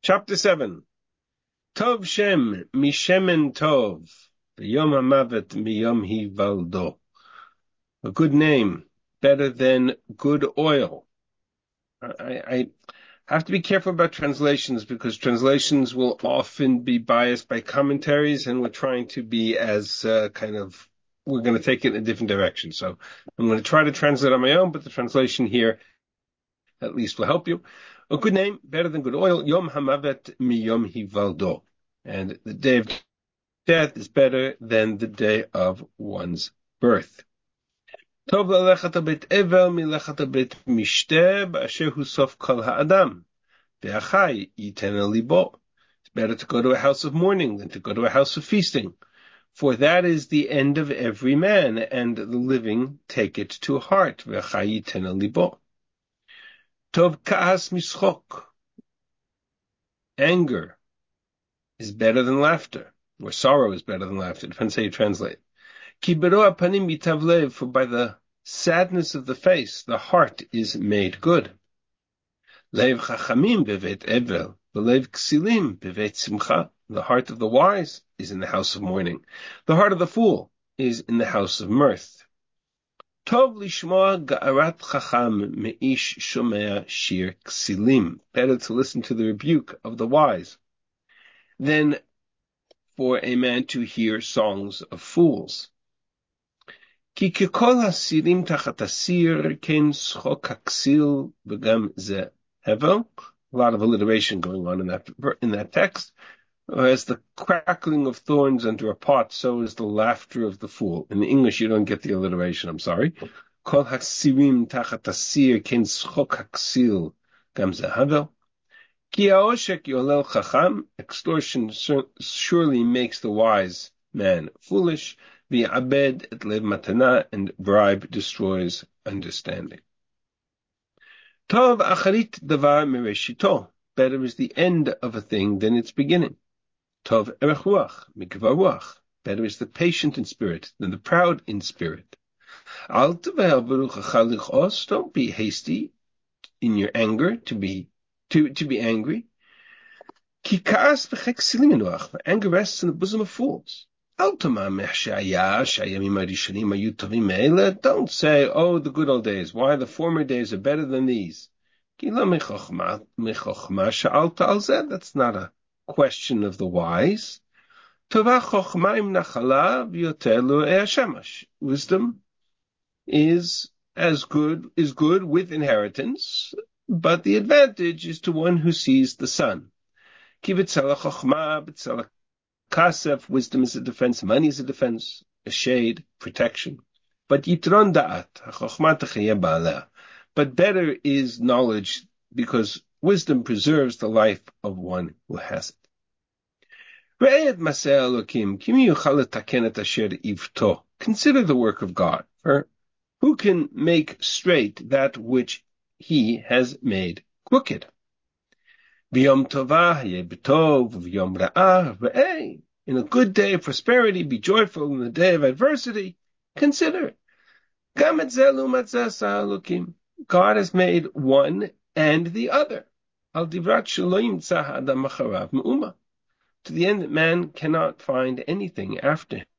Chapter 7. Tov Shem Mishemen Tov, V'yom HaMavet Miyom Hivaldo. A good name, better than good oil. I have to be careful about translations because translations will often be biased by commentaries, and we're trying to be as we're going to take it in a different direction. So I'm going to try to translate on my own, but the translation here at least will help you. A good name, better than good oil. Yom HaMavet Miyom Hivaldo. And the day of death is better than the day of one's birth. Tov lelechat beit evel milechat beit mishteh b'asher hu sof kol ha'adam. Ve'achai yiten libo. It's better to go to a house of mourning than to go to a house of feasting. For that is the end of every man, and the living take it to heart. Ve'achai yiten libo. Tov ka'as mischok. Anger is better than laughter, or sorrow is better than laughter. Depends how you translate. Ki bero apanim yitav lev, for by the sadness of the face, the heart is made good. Lev chachamim bevet evel, v'lev ksilim bevet simcha. The heart of the wise is in the house of mourning. The heart of the fool is in the house of mirth. Tov lishmoa ga'arat chacham me'ish shomea shir ksilim. Better to listen to the rebuke of the wise than for a man to hear songs of fools. Ki kekol hasirim tachat asir ken schok haksil v'gam ze hevel. A lot of alliteration going on in that text. As the crackling of thorns under a pot, so is the laughter of the fool. In English, you don't get the alliteration. I'm sorry. Kol hasirim tachat asir ken schok haksil v'gam ze hevel. Ki ha'oshek yolel chacham, extortion surely makes the wise man foolish. V'abed et lev matana, and bribe destroys understanding. Tov acharit davar mereshito, better is the end of a thing than its beginning. Tov erech ruach mikvar ruach, better is the patient in spirit than the proud in spirit. Al teveher beruchacha lichos, don't be hasty in your anger to be angry. Ki ka'as v'chek silim inuach, for anger rests in the bosom of fools. Don't say, oh, the good old days, why the former days are better than these. That's not a question of the wise. Wisdom is good with inheritance, but the advantage is to one who sees the sun. Kasef, wisdom is a defense, money is a defense, a shade, protection. But yitron da'at, ha'chokhmah techayeh ba'aleh. But better is knowledge, because wisdom preserves the life of one who has it. Re'ed maseh Elokim, kimi yuchal letaken et asher ivto. Consider the work of God, for who can make straight that which he has made crooked? In a good day of prosperity, be joyful. In the day of adversity, consider. God has made one and the other. To the end that man cannot find anything after him.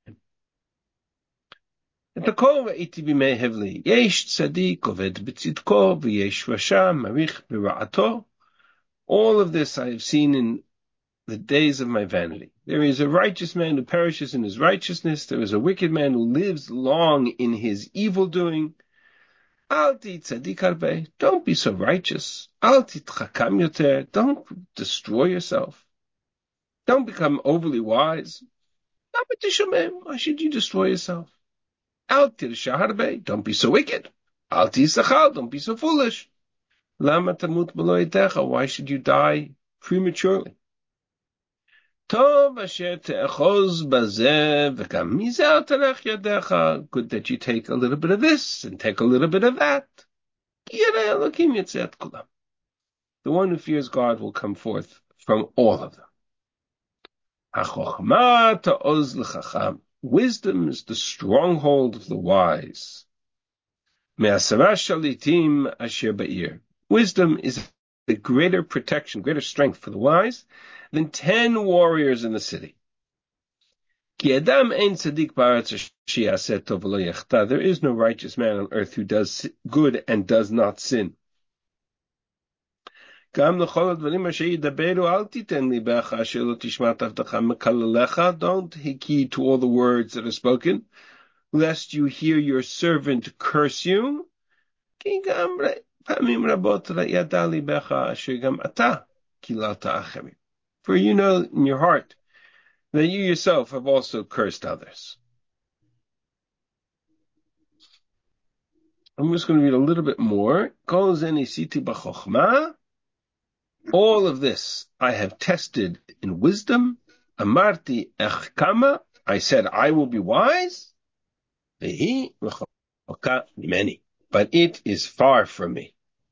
All of this I have seen in the days of my vanity. There is a righteous man who perishes in his righteousness. There is a wicked man who lives long in his evil doing. Don't be so righteous. Don't destroy yourself. Don't become overly wise. Why should you destroy yourself? Don't be so wicked. Don't be so foolish. Why should you die prematurely? Good that you take a little bit of this and take a little bit of that. The one who fears God will come forth from all of them. Wisdom is the stronghold of the wise. Wisdom is greater protection, greater strength for the wise than 10 warriors in the city. There is no righteous man on earth who does good and does not sin. Don't heed to all the words that are spoken, lest you hear your servant curse you. For you know in your heart that you yourself have also cursed others. I'm just going to read a little bit more. All of this I have tested in wisdom. Amarti echkama. I said I will be wise. Vehi rechoka mimeni. But it is far from me.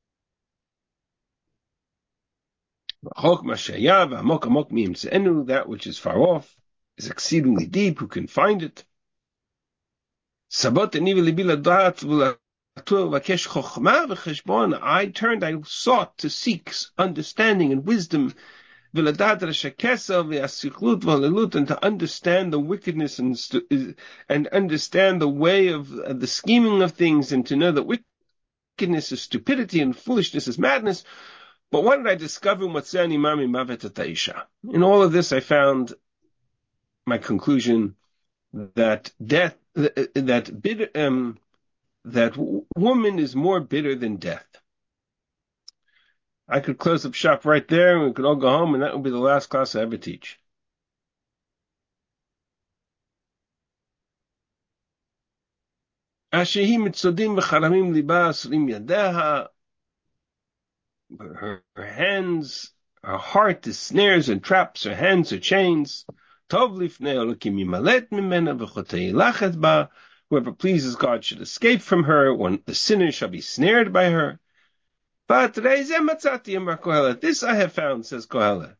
That which is far off is exceedingly deep. Who can find it? I sought to seek understanding and wisdom, and to understand the wickedness and understand the way of the scheming of things, and to know that wickedness is stupidity and foolishness is madness. But what did I discover? In all of this, I found my conclusion that that woman is more bitter than death. I could close up shop right there, and we could all go home, and that would be the last class I ever teach. Her hands, her heart is snares and traps, her hands are chains. Whoever pleases God should escape from her, when the sinner shall be snared by her. But this I have found, says Kohelet.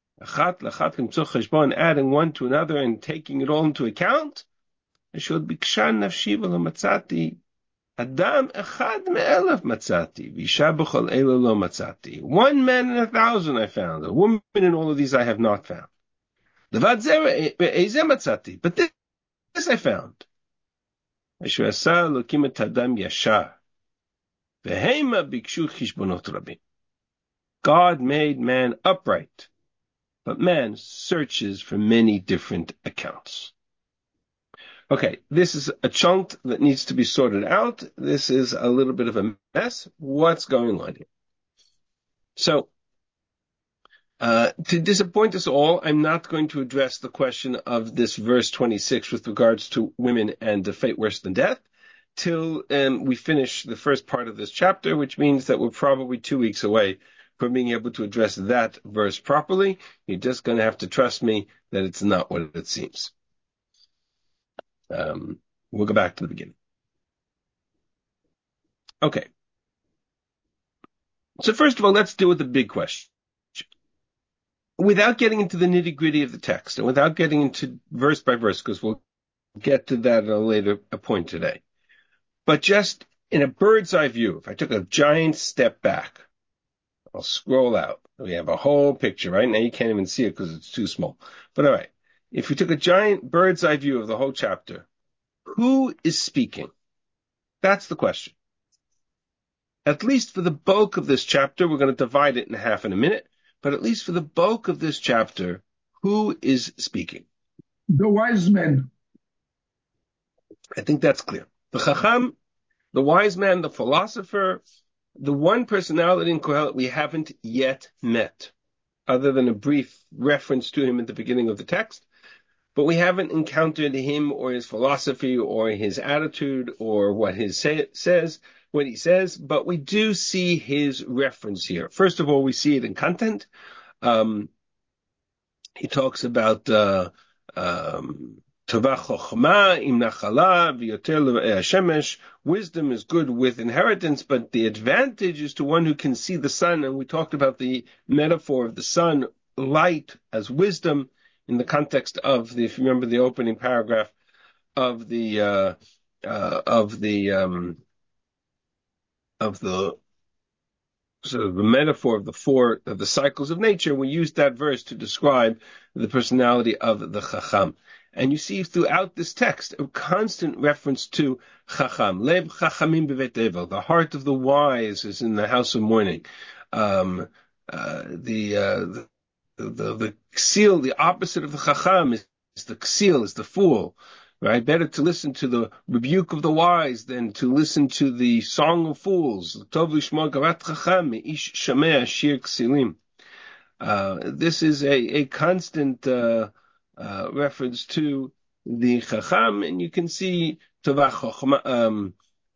Adding one to another and taking it all into account. One man in 1,000 I found. A woman in all of these I have not found. But this I found. God made man upright, but man searches for many different accounts. Okay, this is a chunk that needs to be sorted out. This is a little bit of a mess. What's going on here? So, to disappoint us all, I'm not going to address the question of this verse 26 with regards to women and the fate worse than death till we finish the first part of this chapter, which means that we're probably 2 weeks away from being able to address that verse properly. You're just going to have to trust me that it's not what it seems. We'll go back to the beginning. Okay. So first of all, let's deal with the big question. Without getting into the nitty-gritty of the text, and without getting into verse by verse, because we'll get to that at a later point today, but just in a bird's eye view, if I took a giant step back, I'll scroll out. We have a whole picture. Right now you can't even see it because it's too small. But all right, if we took a giant bird's eye view of the whole chapter, who is speaking? That's the question. At least for the bulk of this chapter, we're going to divide it in half in a minute, but at least for the bulk of this chapter, who is speaking? The wise men. I think that's clear. The Chacham, the wise man, the philosopher, the one personality in Kohelet we haven't yet met, other than a brief reference to him at the beginning of the text. But we haven't encountered him or his philosophy or his attitude or what he says, but we do see his reference here. First of all, we see it in content. He talks about Tovah Chochma im Nachala v'yoter Shemesh. Wisdom is good with inheritance, but the advantage is to one who can see the sun. And we talked about the metaphor of the sun, light as wisdom, in the context of if you remember the opening paragraph of the sort of the metaphor of the cycles of nature, we use that verse to describe the personality of the Chacham. And you see throughout this text a constant reference to Chacham. Lev Chachamim B'Vet Evel. The heart of the wise is in the house of mourning. The Ksil, the opposite of the Chacham, is the Ksil, is the fool. Right? Better to listen to the rebuke of the wise than to listen to the song of fools. Tov lishma gavat chacham ish shamea shir ksilim. This is a constant reference to the chacham, and you can see tovach chochma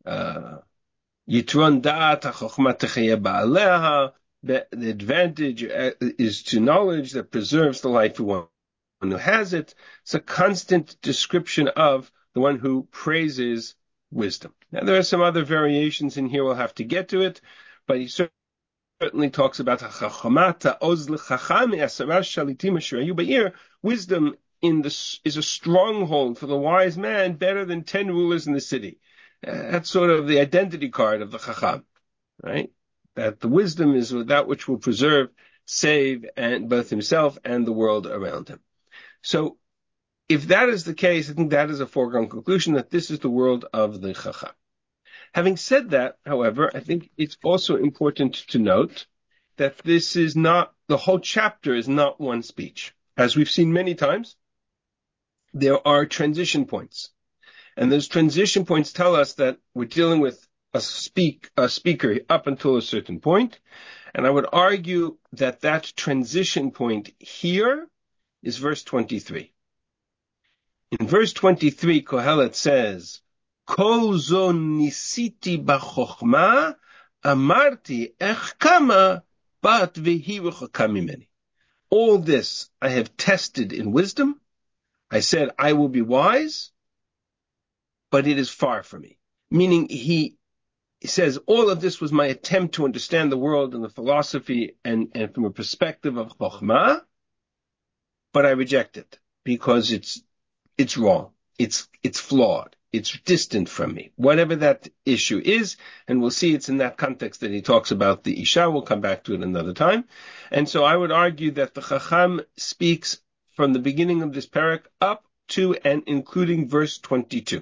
yitron da'at chochma techaya ba'aleha. The advantage is to knowledge that preserves the life of one who has it. It's a constant description of the one who praises wisdom. Now, there are some other variations in here. We'll have to get to it, but he certainly talks about wisdom is a stronghold for the wise man, better than 10 rulers in the city. That's sort of the identity card of the Chacham, right? That the wisdom is that which will preserve, save, and both himself and the world around him. So, if that is the case, I think that is a foregone conclusion that this is the world of the Chacham. Having said that, however, I think it's also important to note that this is not, the whole chapter is not one speech. As we've seen many times, there are transition points. And those transition points tell us that we're dealing with a speaker up until a certain point. And I would argue that that transition point here is verse 23. In verse 23, Kohelet says, Kol zo nisiti b'chochma, amarti ech kama, bat v'hi rechaka mimeni. All this I have tested in wisdom. I said, I will be wise, but it is far from me. Meaning he says, all of this was my attempt to understand the world and the philosophy and from a perspective of chochma, but I reject it because it's wrong. It's flawed. It's distant from me. Whatever that issue is, and we'll see it's in that context that he talks about the Isha. We'll come back to it another time. And so I would argue that the Chacham speaks from the beginning of this parak up to and including verse 22.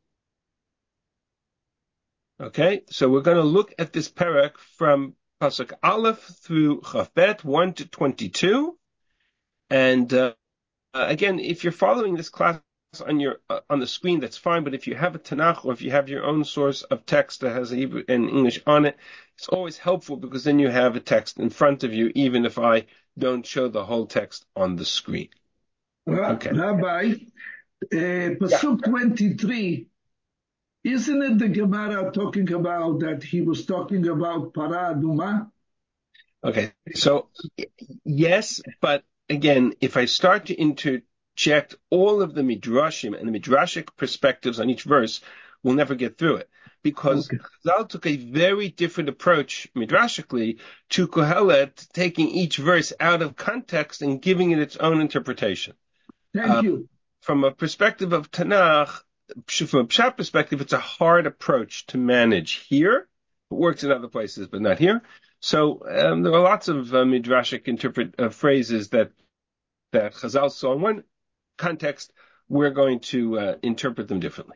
Okay, so we're going to look at this parak from Pasuk Aleph through Chafbet 1 to 22. And again, if you're following this class on the screen, that's fine. But if you have a Tanakh or if you have your own source of text that has Hebrew and English on it, it's always helpful because then you have a text in front of you, even if I don't show the whole text on the screen. Okay. Rabbi, Pasuk 23, isn't it the Gemara talking about that he was talking about Para Aduma? Okay, so yes, but again, if I start to interject all of the midrashim and the midrashic perspectives on each verse, we'll never get through it. Because Chazal took a very different approach, midrashically, to Kohelet, taking each verse out of context and giving it its own interpretation. Thank you. From a perspective of Tanakh, from a Pshat perspective, it's a hard approach to manage here. It works in other places, but not here. So there are lots of midrashic phrases that Chazal saw in one context. We're going to interpret them differently.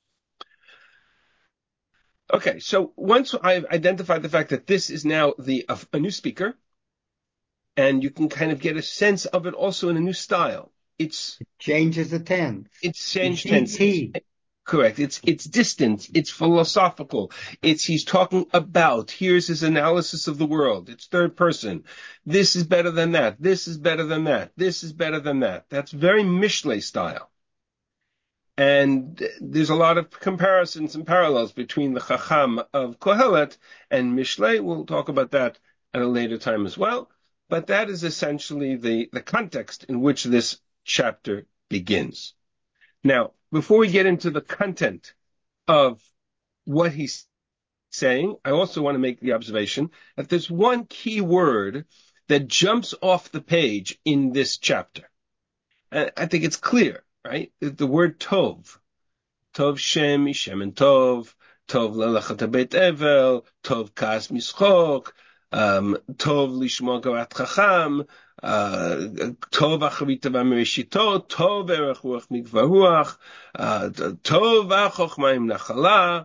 Okay, so once I've identified the fact that this is now a new speaker, and you can kind of get a sense of it also in a new style. It changes the tense. It's changed tense. Correct. It's distant. It's philosophical. He's talking about. Here's his analysis of the world. It's third person. This is better than that. This is better than that. This is better than that. That's very Mishlei style. And there's a lot of comparisons and parallels between the Chacham of Kohelet and Mishlei. We'll talk about that at a later time as well. But that is essentially the context in which this chapter begins. Now, before we get into the content of what he's saying, I also want to make the observation that there's one key word that jumps off the page in this chapter. And I think it's clear, right? The word Tov. Tov Shem, Mishem and Tov, Tov Lelachat Beit Evel, Tov Kas Mischok. Tov lishmo gavat chacham, Tov achavita v'mereshito, Tov erech ruach mikvah ruach, Tov achokma im nachala,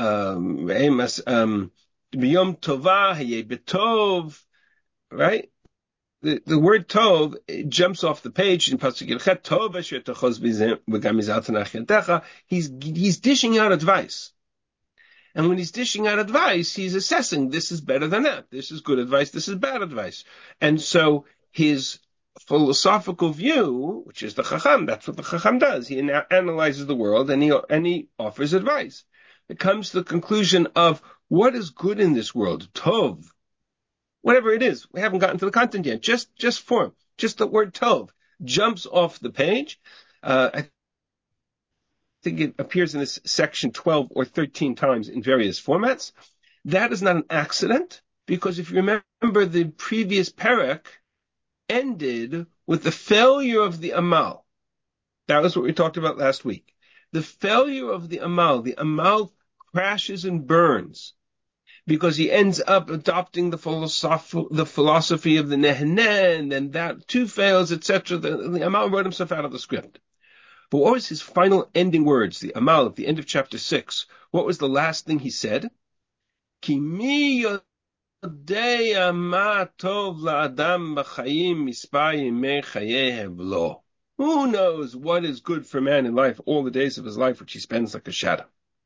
B'yom tova hayeh betov, right? The word tov, it jumps off the page in Pasuk Yelchet, Tov asher tochos v'gam mizal tanach yadecha. He's dishing out advice. And when he's dishing out advice, he's assessing, this is better than that. This is good advice. This is bad advice. And so his philosophical view, which is the Chacham, that's what the Chacham does. He analyzes the world and he offers advice. It comes to the conclusion of what is good in this world. Tov. Whatever it is. We haven't gotten to the content yet. Just form. Just the word Tov jumps off the page. I think it appears in this section 12 or 13 times in various formats. That is not an accident, because if you remember, the previous parak ended with the failure of the Amal. That was what we talked about last week. The failure of the Amal crashes and burns, because he ends up adopting the philosophy of the Neheneh, and then that too fails, etc. The Amal wrote himself out of the script. But what was his final ending words, the Amal, at the end of chapter 6? What was the last thing he said? Ki mi yodei ma tov la'adam b'chayim mispar yimei chayehev lo. Who knows what is good for man in life, all the days of his life, which he spends like a shadow?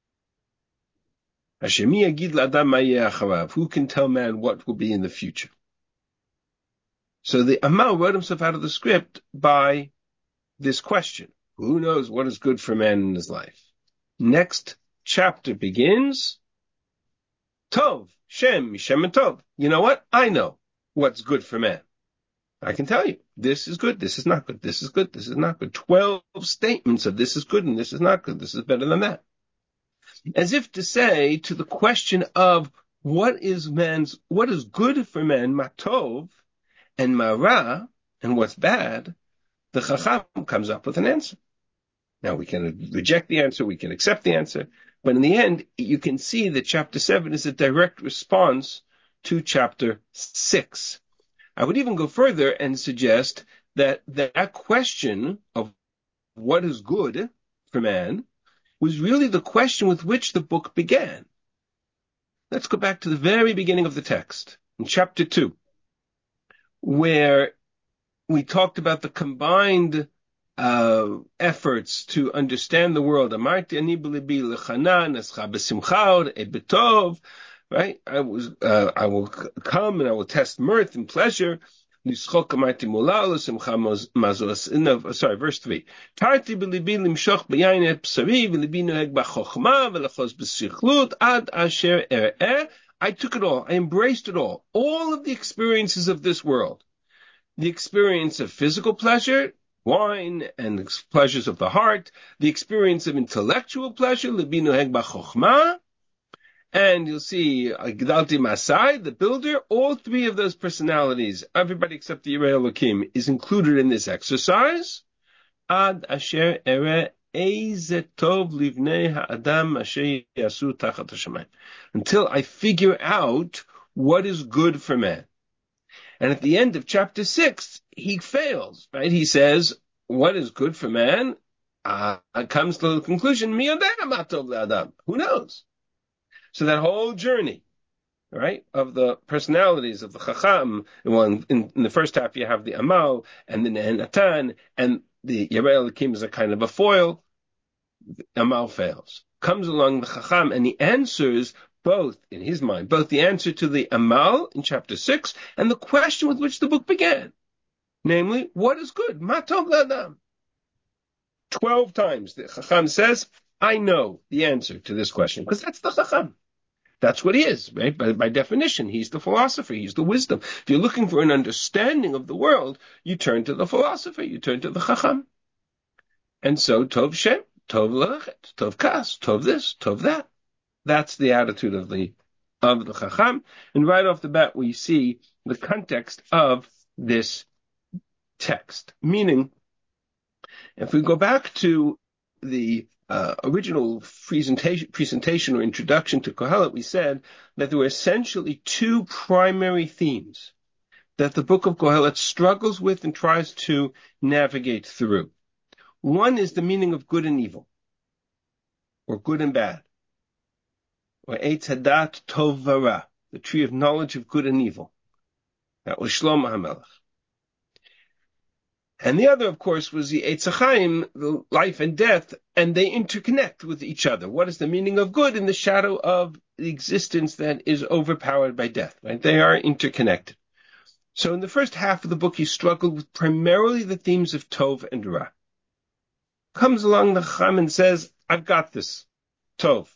Who can tell man what will be in the future? So the Amal wrote himself out of the script by this question. Who knows what is good for man in his life? Next chapter begins, Tov, Shem, Mishem and Tov. You know what? I know what's good for man. I can tell you, this is good, this is not good, this is good, this is not good. 12 statements of this is good and this is not good, this is better than that. As if to say, to the question of what is good for man, matov, and mara, and what's bad, the Chacham comes up with an answer. Now we can reject the answer, we can accept the answer, but in the end, you can see that chapter 7 is a direct response to chapter 6. I would even go further and suggest that that question of what is good for man was really the question with which the book began. Let's go back to the very beginning of the text, in chapter 2, where we talked about the combined efforts to understand the world. Right? I will come and I will test mirth and pleasure. Verse 3. I took it all. I embraced it all. All of the experiences of this world. The experience of physical pleasure, wine, and the pleasures of the heart. The experience of intellectual pleasure, and you'll see Gdalti Masai, the builder. All three of those personalities, everybody except the Yirei Elokim, is included in this exercise. Ad asher ere eze tov livnei ha'adam asher yasu tachat hashamayim. Until I figure out what is good for man. And at the end of chapter 6, he fails, right? He says, what is good for man? Comes to the conclusion, mi yodei ma tov le'adam. Who knows? So that whole journey, right, of the personalities of the Chacham, well, in the first half you have the Amal and the Nehenatan, and the Yirei Elokim is a kind of a foil. Amal fails. Comes along the Chacham and he answers both, in his mind, both the answer to the Amal in chapter 6 and the question with which the book began. Namely, what is good? Ma tov le'adam. 12 times the Chacham says, I know the answer to this question, because that's the Chacham. That's what he is, right? By definition, he's the philosopher, he's the wisdom. If you're looking for an understanding of the world, you turn to the philosopher, you turn to the Chacham. And so, Tov Shem, Tov Lechet, Tov Kas, Tov this, Tov that. That's the attitude of the Chacham. And right off the bat, we see the context of this text. Meaning, if we go back to the original presentation or introduction to Kohelet, we said that there were essentially two primary themes that the book of Kohelet struggles with and tries to navigate through. One is the meaning of good and evil, or good and bad, or Eitz Hadat Tov Vara, the tree of knowledge of good and evil. That was Shlomo HaMelech. And the other, of course, was the Eitz HaChaim, the life and death, and they interconnect with each other. What is the meaning of good in the shadow of the existence that is overpowered by death? Right? They are interconnected. So in the first half of the book, he struggled with primarily the themes of Tov and Ra. Comes along the Chacham and says, I've got this. Tov.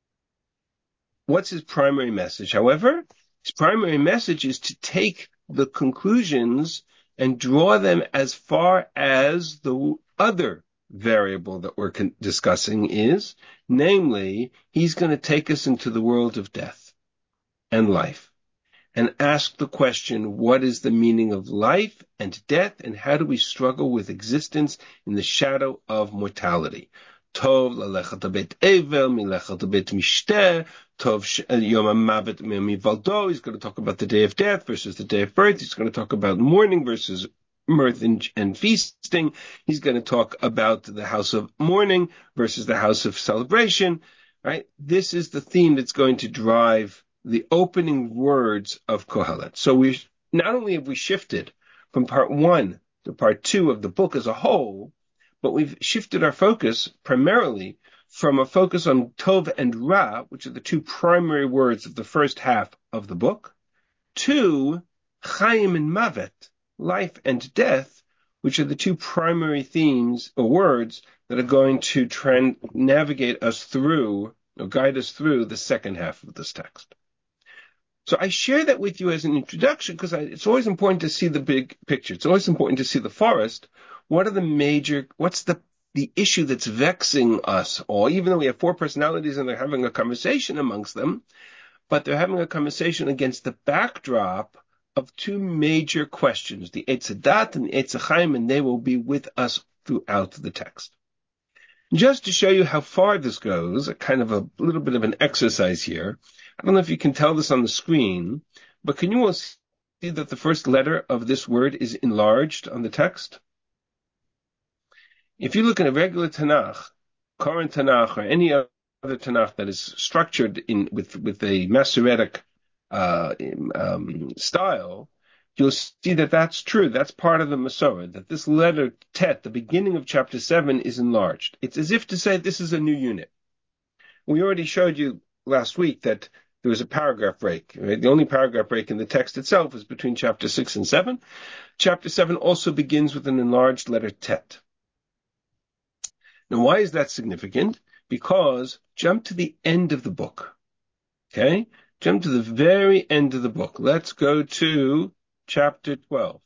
What's his primary message? However, his primary message is to take the conclusions and draw them as far as the other variable that we're discussing is, namely, he's going to take us into the world of death and life and ask the question, what is the meaning of life and death, and how do we struggle with existence in the shadow of mortality? Tov lalechat bet evel, milechat bet mishteh, Tov Yom HaMavet Mivaldo. He's going to talk about the day of death versus the day of birth. He's going to talk about mourning versus mirth and feasting. He's going to talk about the house of mourning versus the house of celebration. Right? This is the theme that's going to drive the opening words of Kohelet. So not only have we shifted from part 1 to part 2 of the book as a whole, but we've shifted our focus primarily from a focus on Tov and Ra, which are the two primary words of the first half of the book, to Chaim and Mavet, life and death, which are the two primary themes or words that are going to navigate us through or guide us through the second half of this text. So I share that with you as an introduction because it's always important to see the big picture. It's always important to see the forest. What's the issue that's vexing us all, even though we have 4 personalities and they're having a conversation amongst them, but they're having a conversation against the backdrop of 2 major questions, the Eitz Hadat and the Eitz HaChaim, and they will be with us throughout the text. Just to show you how far this goes, a kind of a little bit of an exercise here. I don't know if you can tell this on the screen, but can you all see that the first letter of this word is enlarged on the text? If you look in a regular Tanakh, Koran Tanakh, or any other Tanakh that is structured with a Masoretic style, you'll see that that's true. That's part of the Masorah, that this letter Tet, the beginning of chapter 7, is enlarged. It's as if to say this is a new unit. We already showed you last week that there was a paragraph break. Right? The only paragraph break in the text itself is between chapter 6 and 7. Chapter 7 also begins with an enlarged letter Tet. Now, why is that significant? Because jump to the end of the book. Okay? Jump to the very end of the book. Let's go to chapter 12.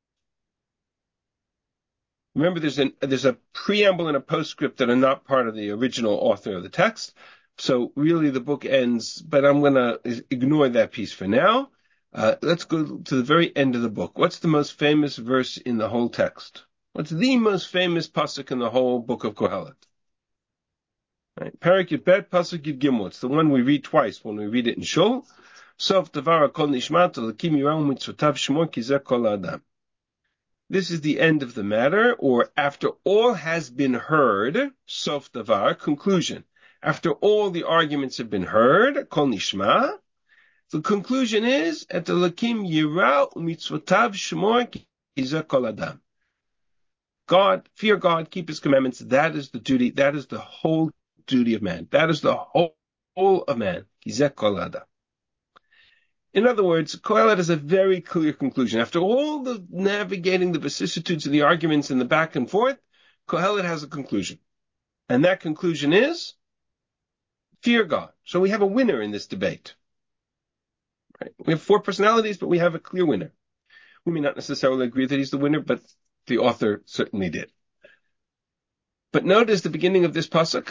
Remember, there's a preamble and a postscript that are not part of the original author of the text. So really the book ends, but I'm going to ignore that piece for now. Let's go to the very end of the book. What's the most famous verse in the whole text? What's the most famous pasuk in the whole book of Kohelet? Right. Parak Yud pasuk Yud Gimel. It's the one we read twice when we read it in Shul. Sof davar kol nishmat l'kim yirahu mitzvotav shmor ki zeh kol adam. This is the end of the matter, or after all has been heard, sof davar, conclusion. After all the arguments have been heard, kol nishma, the conclusion is, et l'kim yirahu mitzvotav shmor ki zeh kol adam. God, fear God, keep his commandments. That is the duty. That is the whole duty of man. That is the whole of man. Kizeh kol adam. In other words, Kohelet has a very clear conclusion. After all the navigating the vicissitudes and the arguments and the back and forth, Kohelet has a conclusion. And that conclusion is, fear God. So we have a winner in this debate. Right? We have 4 personalities, but we have a clear winner. We may not necessarily agree that he's the winner, but the author certainly did. But notice the beginning of this pasuk.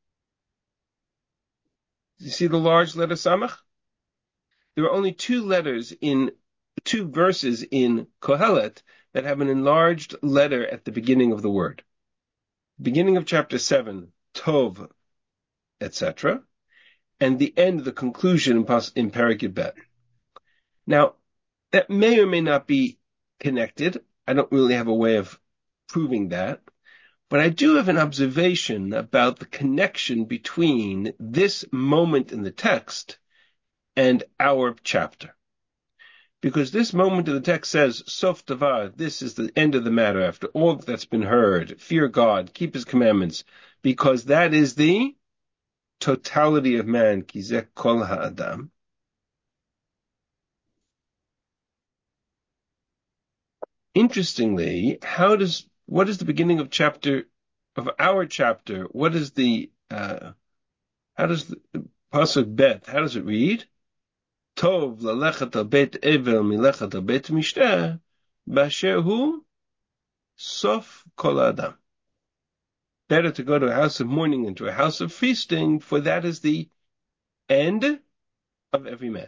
You see the large letter Samach? There are only 2 verses in Kohelet that have an enlarged letter at the beginning of the word. Beginning of chapter 7, Tov, etc., and the end, the conclusion in Perek Yud Bet. Now, that may or may not be connected. I don't really have a way of proving that. But I do have an observation about the connection between this moment in the text and our chapter. Because this moment in the text says, Sof Davar, this is the end of the matter after all that's been heard. Fear God, keep his commandments, because that is the totality of man, Kizeh Kol Ha'adam. Interestingly, what is the beginning of our chapter? What is how does the Pasuk Bet, how does it read? Tov lalechat al beit evel milechat al beit mishteh, basher hu sof kol adam. Better to go to a house of mourning than to a house of feasting, for that is the end of every man.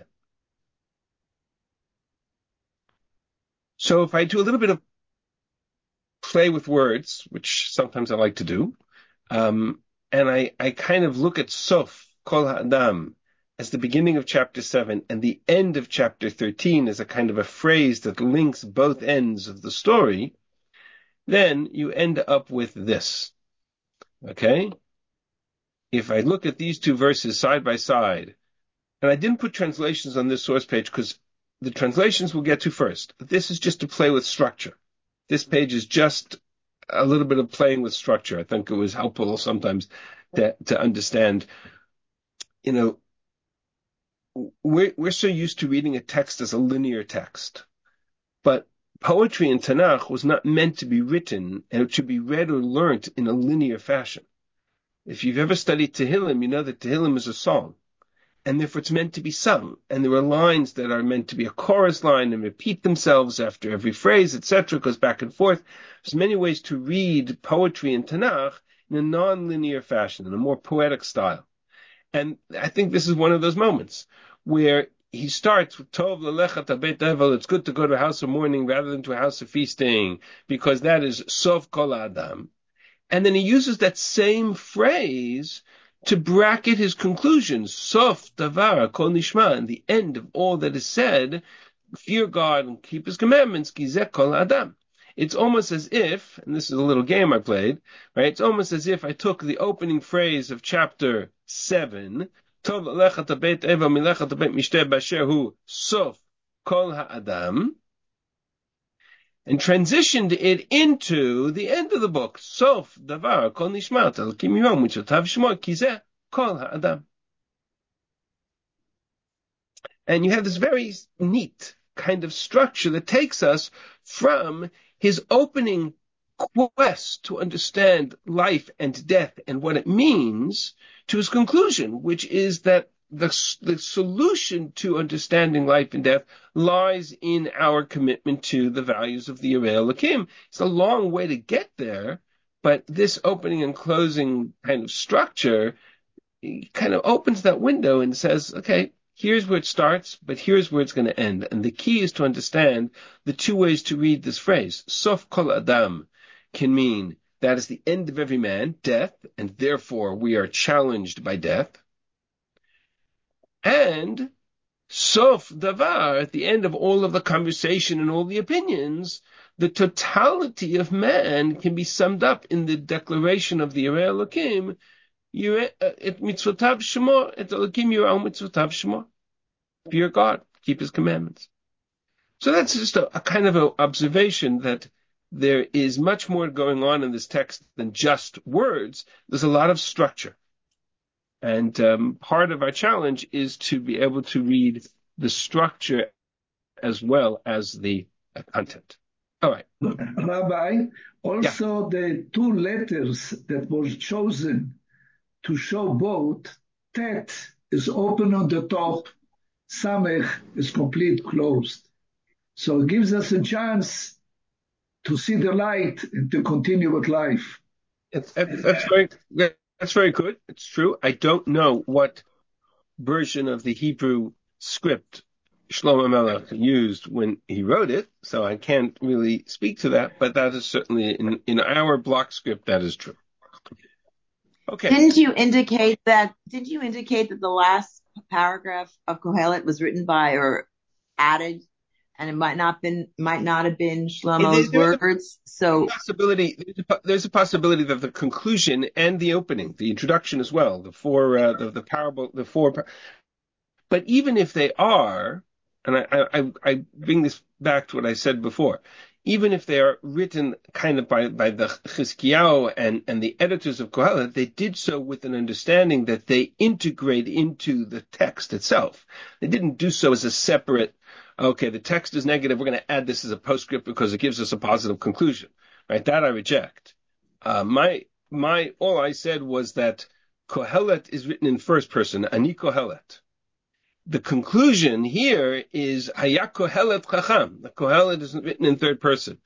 So if I do a little bit of play with words, which sometimes I like to do, and I kind of look at Sof, Kol Ha'adam, as the beginning of chapter 7 and the end of chapter 13 as a kind of a phrase that links both ends of the story, then you end up with this. Okay? If I look at these two verses side by side, and I didn't put translations on this source page because the translations we'll get to first. This is just to play with structure. This page is just a little bit of playing with structure. I think it was helpful sometimes to understand, we're so used to reading a text as a linear text, but poetry in Tanakh was not meant to be written and to be read or learnt in a linear fashion. If you've ever studied Tehillim, you know that Tehillim is a song, and therefore it's meant to be sung. And there are lines that are meant to be a chorus line and repeat themselves after every phrase, etc. It goes back and forth. There's many ways to read poetry in Tanakh in a non-linear fashion, in a more poetic style. And I think this is one of those moments where he starts with Tov Lalechat al Beit Evel. It's good to go to a house of mourning rather than to a house of feasting, because that is Sof Kol Adam. And then he uses that same phrase to bracket his conclusions. Sof Davar Kol Nishma, and the end of all that is said, fear God and keep his commandments, Kizeh Kol Adam. It's almost as if, and this is a little game I played, right? It's almost as if I took the opening phrase of chapter 7, Tov Lechat Beit Eva Milechat Beit Mishteh Basher Hu Sof Kol Ha'adam, and transitioned it into the end of the book, Sof Davar Kol Nishmat Elokim Yom Mitzotav Shmo Kizeh Kol Ha'adam. And you have this very neat kind of structure that takes us from his opening quest to understand life and death and what it means to his conclusion, which is that the solution to understanding life and death lies in our commitment to the values of the Yireh Elokim. It's a long way to get there, but this opening and closing kind of structure kind of opens that window and says, okay, here's where it starts, but here's where it's going to end. And the key is to understand the two ways to read this phrase. Sof Kol Adam can mean that is the end of every man, death, and therefore we are challenged by death. And Sof Davar, at the end of all of the conversation and all the opinions, the totality of man can be summed up in the declaration of the Yireh Elokim, et mitzvotav shemo, et Elokim yirau mitzvotav shemo. Fear God, keep his commandments. So that's just a kind of an observation that there is much more going on in this text than just words. There's a lot of structure. And part of our challenge is to be able to read the structure as well as the content. All right. Rabbi, also the two letters that were chosen to show both, Tet is open on the top, Samech is complete closed. So it gives us a chance to see the light and to continue with life. That's very good. It's true. I don't know what version of the Hebrew script Shlomo Melech used when he wrote it, so I can't really speak to that, but that is certainly in our block script, that is true. Okay. Didn't you indicate that the last paragraph of Kohelet was written by or added, and it might not have been Shlomo's words? So There's a possibility that the conclusion and the opening, the introduction as well, the parable, but even if they are, and I bring this back to what I said before, even if they are written kind of by the Chizkiyahu and the editors of Kohelet, they did so with an understanding that they integrate into the text itself. They didn't do so as a separate, okay, the text is negative, we're going to add this as a postscript because it gives us a positive conclusion, right? That I reject. All I said was that Kohelet is written in first person, Ani Kohelet. The conclusion here is Haya Kohelet Chacham. The Kohelet is written in third person.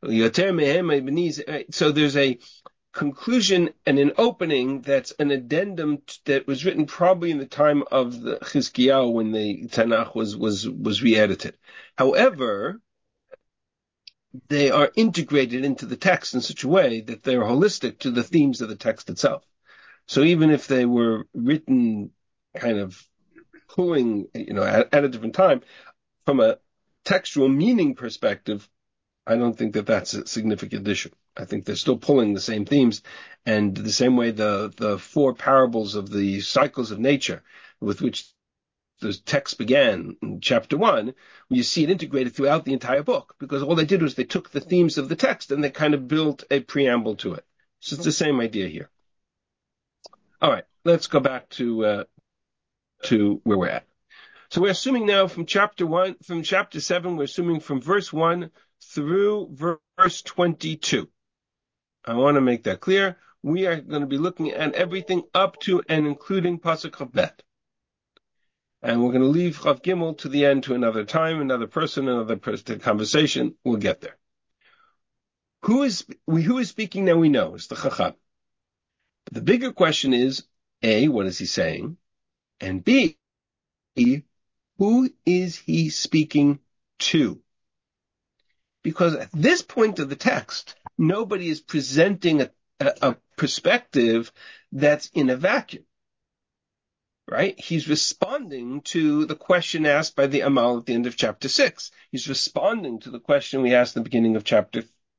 So there's a conclusion and an opening that's an addendum that was written probably in the time of the Chizkiyahu when the Tanakh was re-edited. However, they are integrated into the text in such a way that they're holistic to the themes of the text itself. So even if they were written kind of pulling, at a different time, from a textual meaning perspective, I don't think that that's a significant issue. I think they're still pulling the same themes, and the same way the four parables of the cycles of nature with which the text began in chapter 1, you see it integrated throughout the entire book, because all they did was they took the themes of the text and they kind of built a preamble to it. So it's the same idea here. All right, let's go back to where we're at. So we're assuming now from chapter 7, we're assuming from verse 1 through verse 22. I want to make that clear. We are going to be looking at everything up to and including Pasuk Chav Bet. And we're going to leave Chav Gimel to the end to another time, another conversation. We'll get there. Who is speaking now we know. It's the Chacham. But the bigger question is, A, what is he saying? And B, who is he speaking to? Because at this point of the text, nobody is presenting a perspective that's in a vacuum, right? He's responding to the question asked by the Amal at the end of chapter 6. He's responding to the question we asked at the beginning of chapter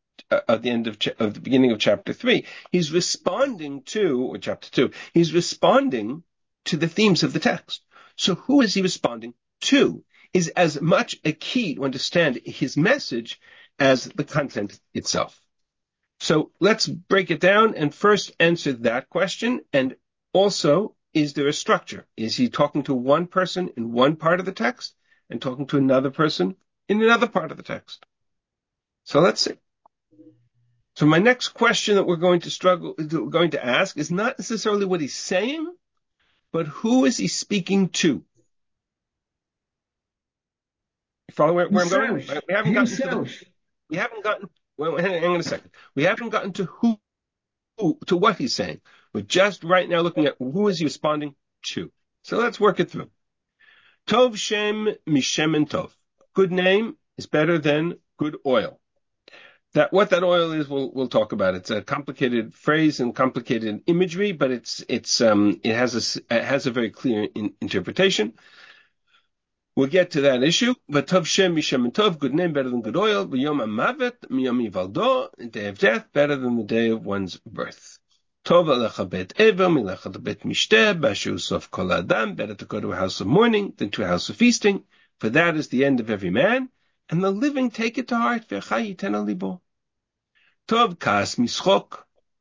chapter 3. He's responding or chapter 2. He's responding to the themes of the text. So who is he responding to is as much a key to understand his message as the content itself. So let's break it down and first answer that question. And also, is there a structure? Is he talking to one person in one part of the text and talking to another person in another part of the text? So let's see. So my next question that we're going to ask is not necessarily what he's saying, but who is he speaking to? You follow where I'm going? We haven't gotten hang on a second. We haven't gotten to to what he's saying. We're just right now looking at who is he responding to. So let's work it through. Tov Shem Mishem Tov. Good name is better than good oil. What that oil is, we'll talk about. It's a complicated phrase and complicated imagery, but it has a very clear interpretation. We'll get to that issue. But Tov Shem Mishem Tov, good name better than good oil. V'yom hamavet miyom yivaldo, the day of death better than the day of one's birth. Tov alecha bet ever milecha bet mishteh b'asher sof kol adam, better to go to a house of mourning than to a house of feasting, for that is the end of every man, and the living take it to heart. V'chai yiten al libo. Tov kas mischok.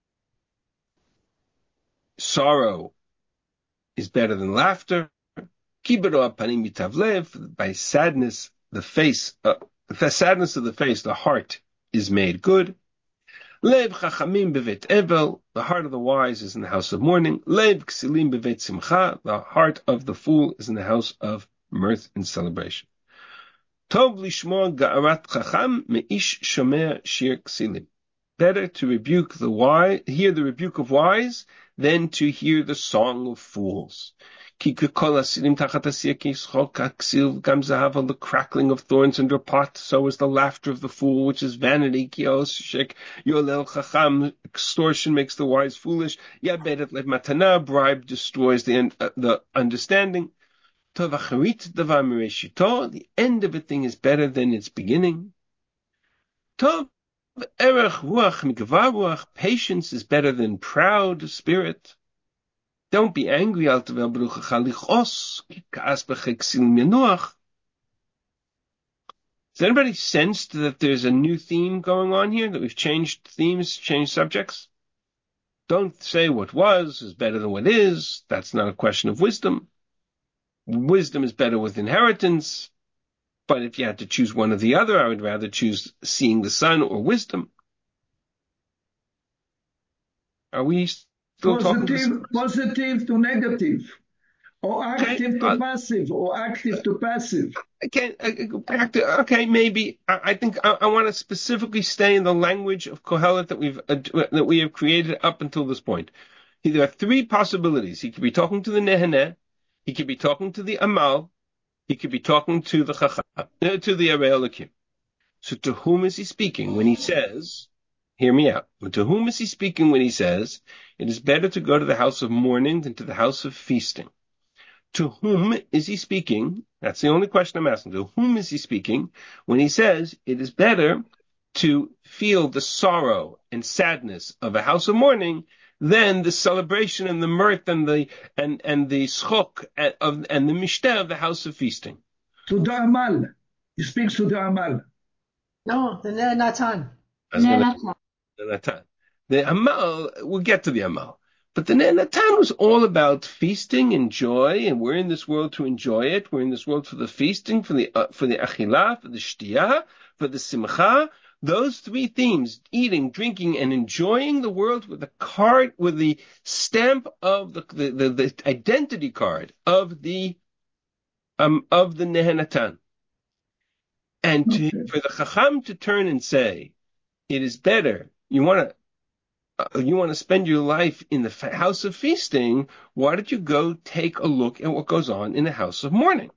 Sorrow is better than laughter. Kibero apanim mitavlev. By sadness, the sadness of the face, the heart is made good. Lev chachamim bevet evel. The heart of the wise is in the house of mourning. Lev ksilim bevet simcha. The heart of the fool is in the house of mirth and celebration. Tov lishmo ga'arat chacham meish shomer shir ksilim. Better to hear the rebuke of wise than to hear the song of fools. The crackling of thorns under pot, so is the laughter of the fool, which is vanity. Extortion makes the wise foolish. Bribe destroys the understanding. The end of a thing is better than its beginning. Patience is better than proud spirit. Don't be angry. Does anybody sense that there's a new theme going on here, that we've changed themes, changed subjects? Don't say what was is better than what is. That's not a question of wisdom. Wisdom is better with inheritance. But if you had to choose one or the other, I would rather choose seeing the sun or wisdom. Are we still talking? Positive to negative, or active to passive, or active to passive. Okay, maybe. I think I want to specifically stay in the language of Kohelet that we have created up until this point. There are three possibilities. He could be talking to the Neheneh, he could be talking to the Amal, he could be talking to the Chacham, to the Arei Elokim. So to whom is he speaking when he says, hear me out, to whom is he speaking when he says, it is better to go to the house of mourning than to the house of feasting? To whom is he speaking? That's the only question I'm asking. To whom is he speaking when he says it is better to feel the sorrow and sadness of a house of mourning than the celebration and the mirth and the schok and the mishteh of the house of feasting? To the Amal. He speaks to the Amal. No, the Natan. The Amal, we'll get to the Amal. But the Natan was all about feasting and joy, and we're in this world to enjoy it. We're in this world for the feasting, for the achilah, for the shtiyah, for the simcha. Those three themes, eating, drinking, and enjoying the world with the card, with the stamp of the identity card of the Nehenatan. And for the Chacham to turn and say, it is better, you want to spend your life in the house of feasting, why don't you go take a look at what goes on in the house of mourning?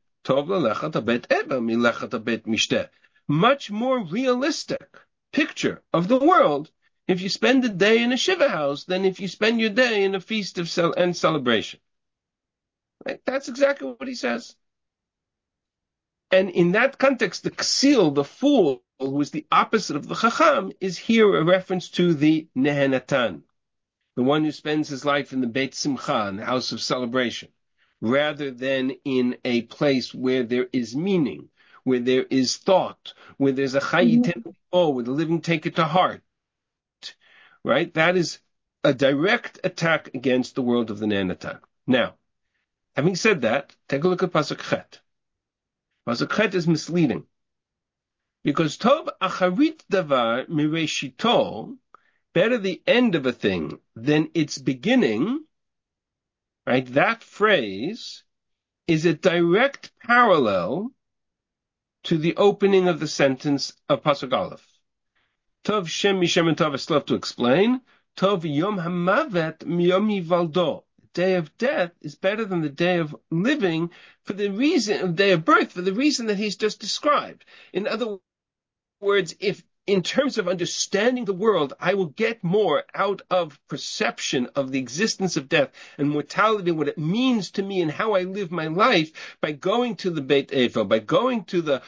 Much more realistic picture of the world if you spend a day in a shiva house than if you spend your day in a feast of and celebration. Right? That's exactly what he says. And in that context, the ksil, the fool, who is the opposite of the chacham, is here a reference to the Nehenatan, the one who spends his life in the Beit Simcha, in the house of celebration, rather than in a place where there is meaning, where there is thought, where there's a chayit, where the living take it to heart. Right? That is a direct attack against the world of the Nehenatan. Now, having said that, take a look at Pasuk Chet. Pasuk Chet is misleading. Because Tov acharit davar mireshito, better the end of a thing than its beginning, right? That phrase is a direct parallel to the opening of the sentence of Pasuk Aleph. Tov Shem Mishem and Tov is left to explain. Tov Yom Hamavet Miyom Yivaldo. The day of death is better than the day of living for the reason of day of birth, for the reason that he's just described. In other words, if in terms of understanding the world, I will get more out of perception of the existence of death and mortality, what it means to me and how I live my life by going to the Beit Eiffel, by going to the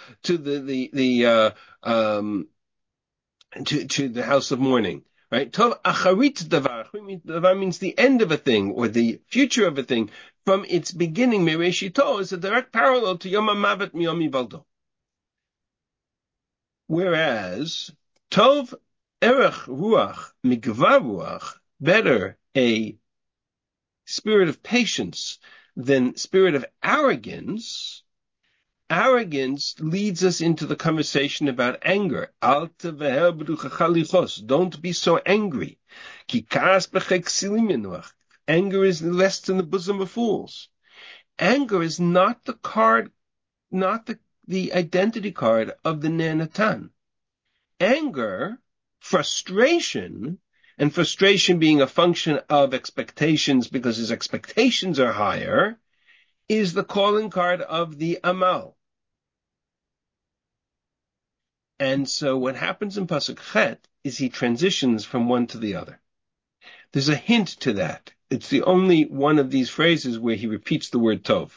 house of mourning. Right? Tov acharit davar. Davar means the end of a thing or the future of a thing from its beginning. Mereshito is a direct parallel to Yom HaMavet Miyom Yivaldo. Whereas Tov erech ruach migvar ruach, better a spirit of patience than spirit of arrogance. Arrogance leads us into the conversation about anger. Don't be so angry. Anger is less than the bosom of fools. Anger is not the card, not the identity card of the Nehenatan. Anger, frustration, and frustration being a function of expectations because his expectations are higher, is the calling card of the Amal. And so what happens in Pasuk Chet is he transitions from one to the other. There's a hint to that. It's the only one of these phrases where he repeats the word Tov.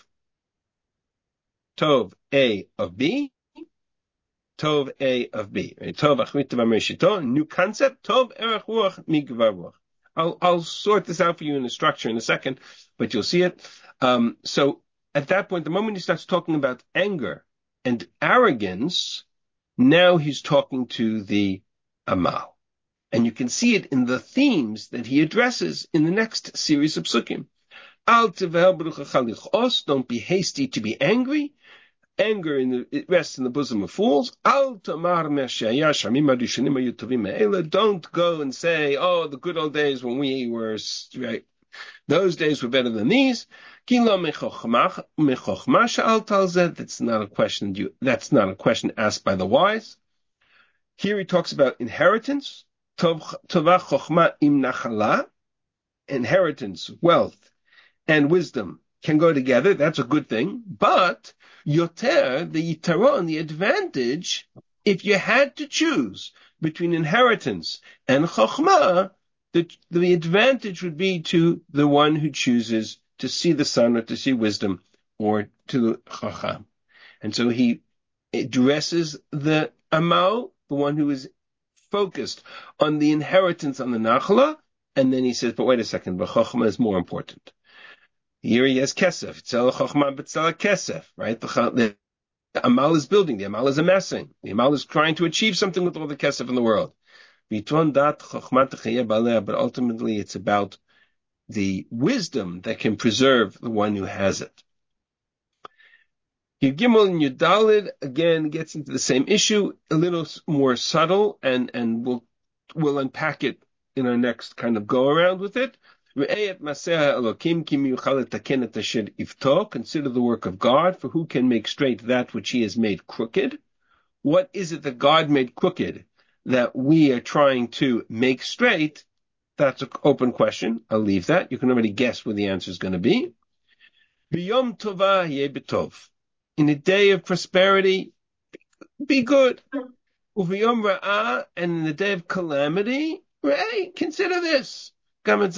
Tov, A of B. Tov, A of B. Tov, Achmitav Amreshito. New concept. Tov, Erech Ruach, Migvar Ruach. I'll sort this out for you in the structure in a second, but you'll see it. So at that point, the moment he starts talking about anger and arrogance, now he's talking to the Amal. And you can see it in the themes that he addresses in the next series of psukim. Don't be hasty to be angry. Anger it rests in the bosom of fools. Don't go and say, oh, the good old days when we were right. Those days were better than these. That's not a question. That's not a question asked by the wise. Here he talks about inheritance. Inheritance, wealth, and wisdom can go together. That's a good thing. But yoter, the yitaron, the advantage, if you had to choose between inheritance and chokhmah, the advantage would be to the one who chooses to see the sun or to see wisdom or to chacham. And so he addresses the amal, the one who is focused on the inheritance on the nachla, and then he says, but wait a second, but chokhmah is more important. Here he has kesef, tzela chokhmah b'tzela kesef, right? The amal is building, the amal is amassing, the amal is trying to achieve something with all the kesef in the world. But ultimately it's about the wisdom that can preserve the one who has it. Gimel and Yudalid again gets into the same issue, a little more subtle, and we'll unpack it in our next kind of go around with it. Consider the work of God, for who can make straight that which he has made crooked? What is it that God made crooked that we are trying to make straight? That's an open question. I'll leave that. You can already guess what the answer is going to be. B'yom tovah yeh b'tov. In a day of prosperity, be good. Uv'yom ra'ah, and in the day of calamity, hey, consider this. God has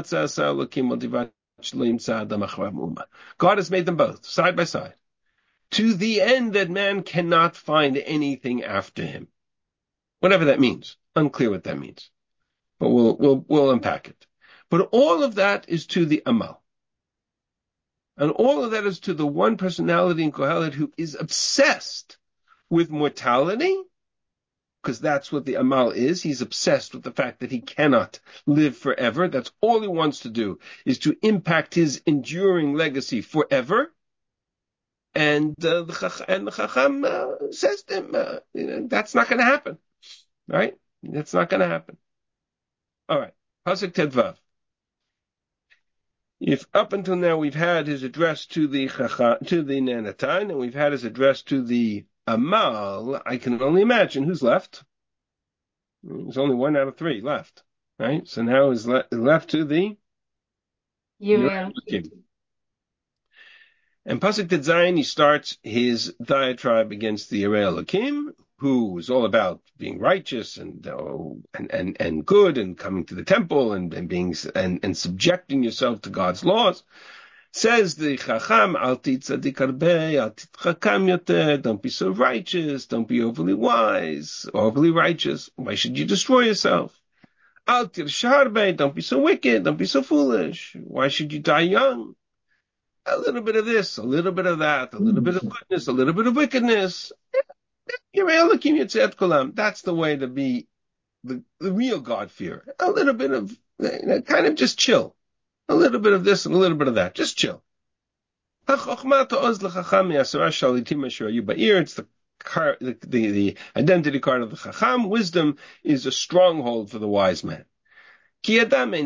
made them both, side by side, to the end that man cannot find anything after him. Whatever that means. Unclear what that means. But we'll unpack it. But all of that is to the Amal. And all of that is to the one personality in Kohelet who is obsessed with mortality, because that's what the Amal is. He's obsessed with the fact that he cannot live forever. That's all he wants to do, is to impact his enduring legacy forever. And the Chacham says to him, that's not going to happen. Right? That's not going to happen. All right. Pasuk Tedvav. If up until now we've had his address to the Nanatan, and we've had his address to the Amal, I can only imagine who's left. There's only 1 out of 3 left, right? So now he's left to the Yireh. And Pasuk Tetzayin, he starts his diatribe against the Yireh Elokim, who is all about being righteous and good and coming to the temple and being and subjecting yourself to God's laws. Says the Chacham, Al titzadik arbeh, al titchakam yoter, don't be so righteous, don't be overly wise, overly righteous. Why should you destroy yourself? Al tirshah arbeh, don't be so wicked, don't be so foolish. Why should you die young? A little bit of this, a little bit of that, a little bit of goodness, a little bit of wickedness. That's the way to be the real God-fearer. A little bit of, kind of just chill. A little bit of this and a little bit of that. Just chill. It's the identity card of the Chacham. Wisdom is a stronghold for the wise man. You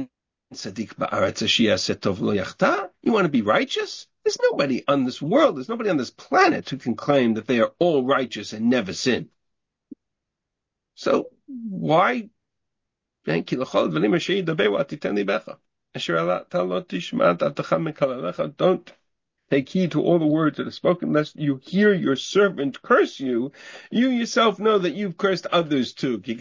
want to be righteous? There's nobody on this world, there's nobody on this planet who can claim that they are all righteous and never sin. So why? Don't Take heed to all the words that are spoken, lest you hear your servant curse you. You yourself know that you've cursed others too. What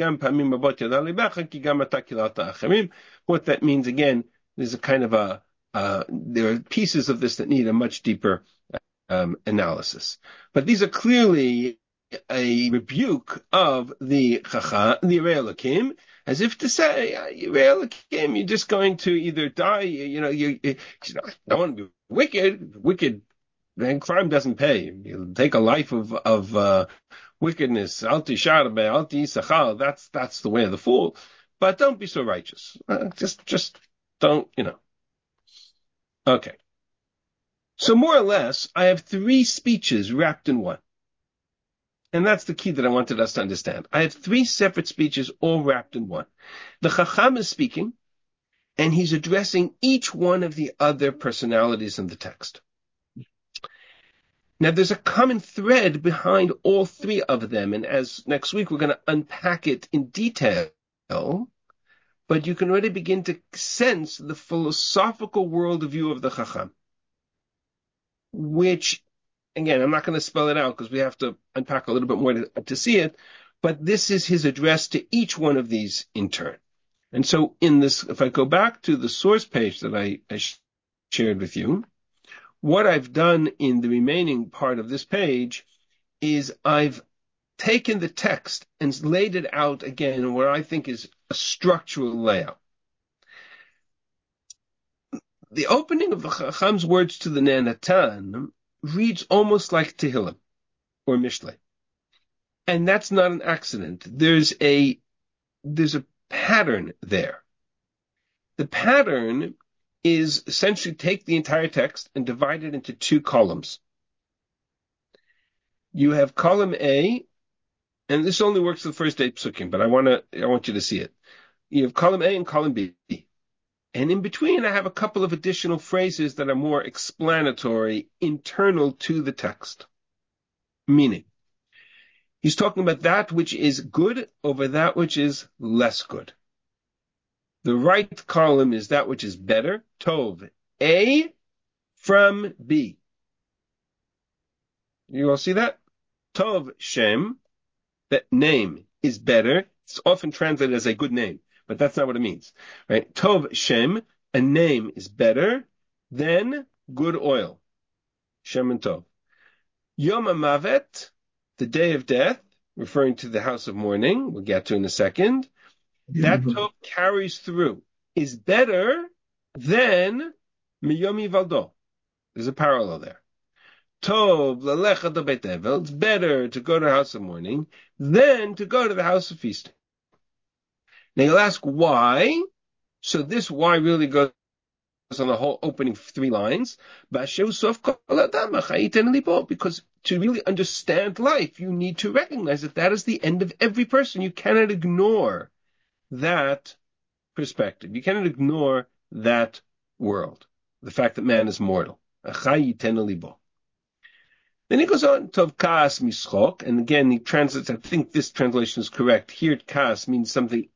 that means, again, there's a kind of there are pieces of this that need a much deeper analysis. But these are clearly a rebuke of the Yirei Elokim, as if to say, Yirei Elokim, you're just going to either die, you don't want to be wicked, then crime doesn't pay. You take a life of wickedness, that's the way of the fool, but don't be so righteous. Just don't, Okay. So more or less, I have 3 speeches wrapped in one. And that's the key that I wanted us to understand. I have 3 separate speeches all wrapped in one. The Chacham is speaking, and he's addressing each one of the other personalities in the text. Now, there's a common thread behind all 3 of them, and as next week we're going to unpack it in detail, but you can already begin to sense the philosophical worldview of the Chacham, which, again, I'm not going to spell it out because we have to unpack a little bit more to see it, but this is his address to each one of these in turn. And so in this, if I go back to the source page that I shared with you, what I've done in the remaining part of this page is I've taken the text and laid it out again in what I think is a structural layout. The opening of the Chacham's words to the Ner Natan reads almost like Tehillim or Mishlei. And that's not an accident. There's a pattern there. The pattern is essentially take the entire text and divide it into 2 columns. You have column A, and this only works for the first 8 psukim, but I want you to see it. You have column A and column B. And in between, I have a couple of additional phrases that are more explanatory, internal to the text. Meaning, he's talking about that which is good over that which is less good. The right column is that which is better, Tov, A from B. You all see that? Tov Shem, that name is better. It's often translated as a good name, but that's not what it means, right? Tov Shem, a name is better than good oil. Shem and Tov. Yom HaMavet, the day of death, referring to the house of mourning, we'll get to in a second. That Tov carries through, is better than Miyomi Valdo. There's a parallel there. Tov lelecha to Beit Evel, it's better to go to the house of mourning than to go to the house of feasting. Now you'll ask why. So this why really goes on the whole opening 3 lines. Because to really understand life, you need to recognize that is the end of every person. You cannot ignore that perspective. You cannot ignore that world. The fact that man is mortal. Then he goes on, Tov Kaas Mischok, and again he translates, I think this translation is correct. Here Kaas means something.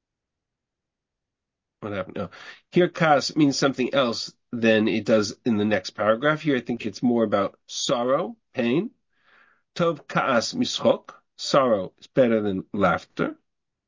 What happened? No. Here Kaas means something else than it does in the next paragraph. Here I think it's more about sorrow, pain. Tov Kaas Mischok, sorrow is better than laughter.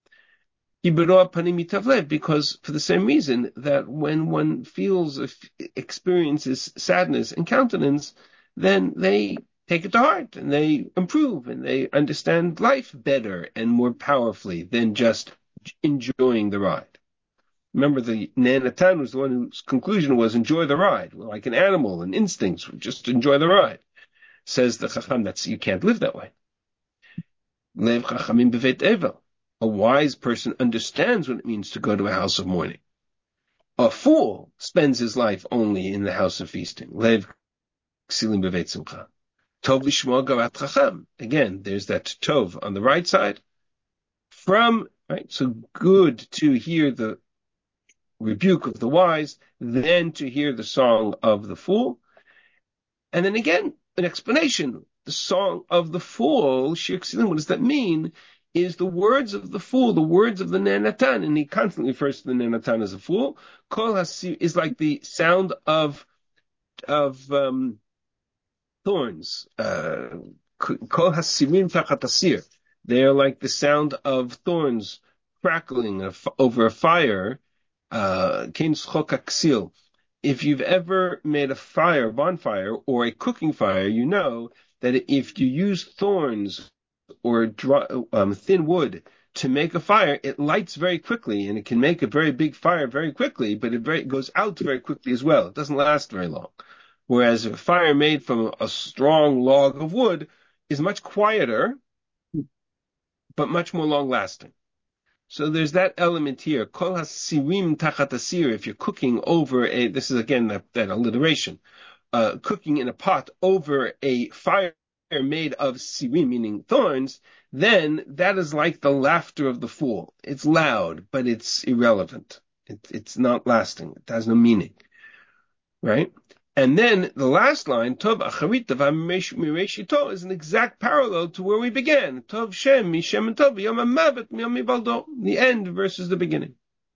Because for the same reason that when one experiences sadness and countenance, then they take it to heart and they improve and they understand life better and more powerfully than just enjoying the ride. Remember, the Ner Natan was the one whose conclusion was enjoy the ride, like an animal and instincts, just enjoy the ride. Says the Chacham, you can't live that way. Lev Chachamim B'Veit Evel. A wise person understands what it means to go to a house of mourning. A fool spends his life only in the house of feasting. Lev Ksilim B'Veit Simcha. Tov Lishmo Gavat Chacham. Again, there's that Tov on the right side. So good to hear the rebuke of the wise, then to hear the song of the fool. And then again, an explanation. The song of the fool, Shir Ksilim, what does that mean? Is the words of the fool, the words of the Ner Natan, and he constantly refers to the Ner Natan as a fool. Kol Hasir is like the sound of thorns. Kol hasirim tachat asir. They are like the sound of thorns crackling over a fire. Kein schok aksil. If you've ever made a bonfire, or a cooking fire, you know that if you use thorns or thin wood to make a fire, it lights very quickly, and it can make a very big fire very quickly, but it goes out very quickly as well. It doesn't last very long. Whereas a fire made from a strong log of wood is much quieter, but much more long-lasting. So there's that element here. Kol hasirim tachat asir. If you're cooking over this is again that alliteration, cooking in a pot over a fire made of sirim, meaning thorns, then that is like the laughter of the fool. It's loud, but it's irrelevant. It's not lasting. It has no meaning, right? And then the last line, Tov acharit tava mireshito, is an exact parallel to where we began. Tov shem mishem and tov yom hamavet miyom mivaldo. The end versus the beginning.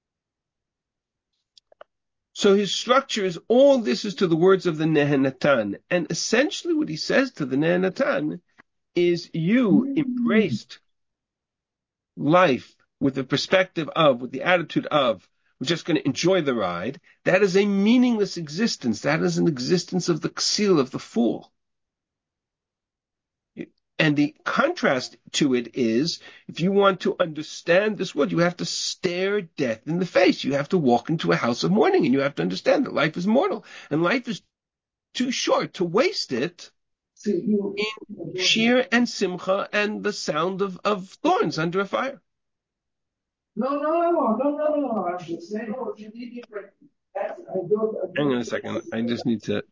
So his structure is all this is to the words of the Nehenatan. And essentially what he says to the Nehenatan is you embraced life with the perspective of, with the attitude of, we're just going to enjoy the ride. That is a meaningless existence. That is an existence of the ksil, of the fool. And the contrast to it is, if you want to understand this world, you have to stare death in the face. You have to walk into a house of mourning, and you have to understand that life is mortal, and life is too short to waste it in shir and simcha and the sound of thorns under a fire. No. I'm just saying. Hang on a second. I just need to.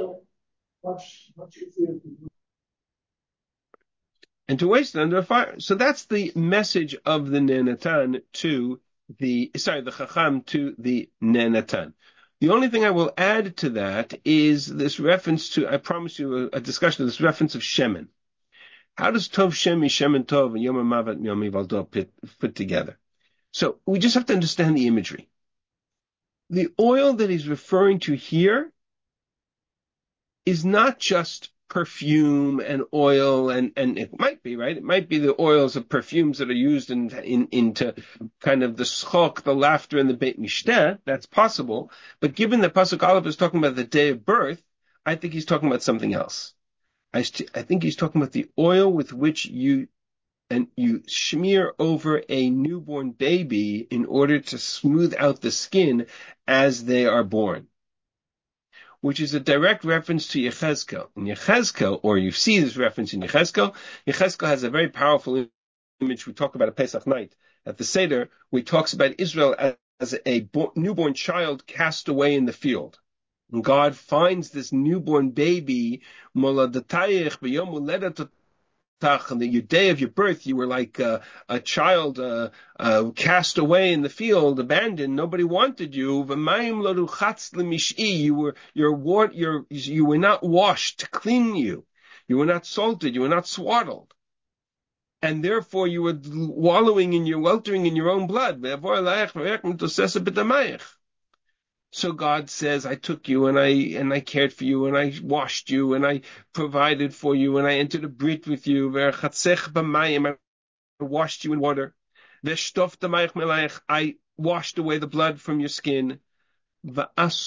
And to waste it under a fire. So that's the message of the Nehenatan to the Chacham to the Nehenatan. The only thing I will add to that is this reference to, I promise you a discussion of this reference of Shemen. How does Tov Shem Shemen Tov and Yom HaMavet Yom Hivaldo fit together? So we just have to understand the imagery. The oil that he's referring to here is not just perfume and oil, and it might be, right? It might be the oils of perfumes that are used into kind of the schok, the laughter, and the Beit Mishteh. That's possible. But given that Pasuk Aleph is talking about the day of birth, I think he's talking about something else. I think he's talking about the oil with which you smear over a newborn baby in order to smooth out the skin as they are born, which is a direct reference to Yechezkel. In Yechezkel, or you see this reference in Yechezkel, Yechezkel has a very powerful image. We talk about a Pesach night at the Seder, where he talks about Israel as a newborn child cast away in the field. And God finds this newborn baby, Moladatayich b'yom uledat on the day of your birth, you were like a child cast away in the field, abandoned. Nobody wanted you. You were not washed to clean you. You were not salted. You were not swaddled, and therefore you were weltering in your own blood. So God says, I took you and I cared for you and I washed you and I provided for you and I entered a brit with you. I washed you in water. I washed away the blood from your skin. And